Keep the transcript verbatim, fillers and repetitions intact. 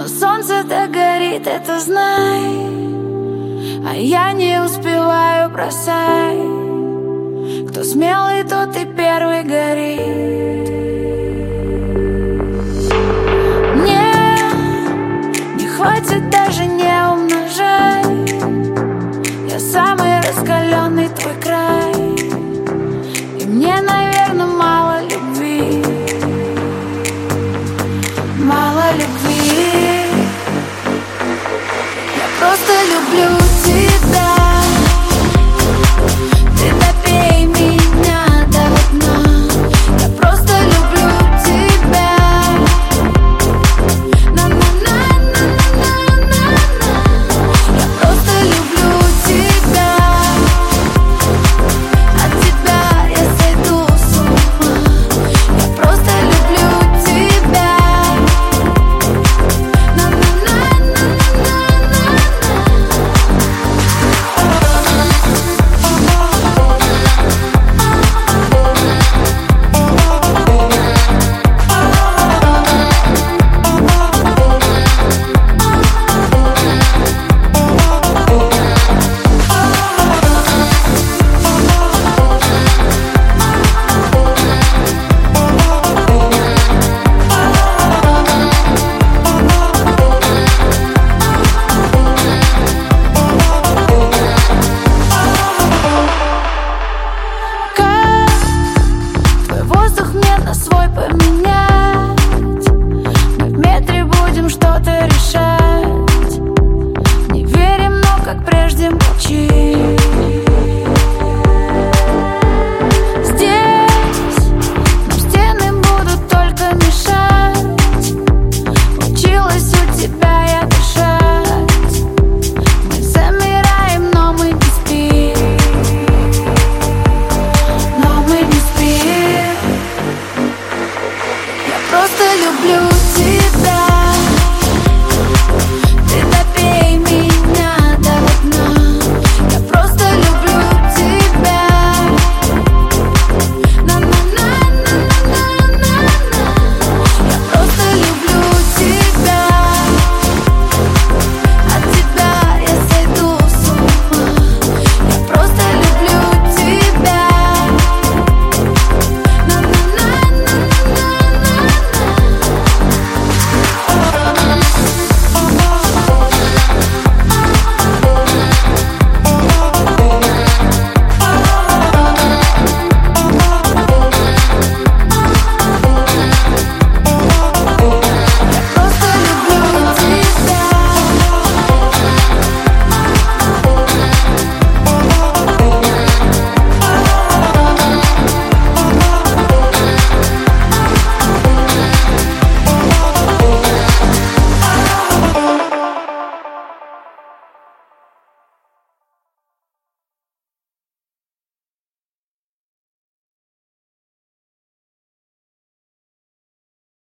Но солнце-то горит, это знай, а я не успеваю, бросай. Кто смелый, тот и первый горит. Мне не хватит, даже не умножай. Я самый раскаленный твой край, и мне, наверное, мало любви. Мало любви. Я просто люблю тебя. Ты допей меня до дна. Я просто люблю тебя. На-на-на-на-на-на-на. Я просто люблю тебя. От тебя я сойду с ума. Я просто люблю тебя. Воздух мне на свой поменять. Мы в метре будем что-то решать. Не верим, но как прежде молчим. Здесь нам стены будут только мешать. Училась у тебя я дышать. Мы замираем, но мы не спим. Но мы не спим. Я просто люблю тебя.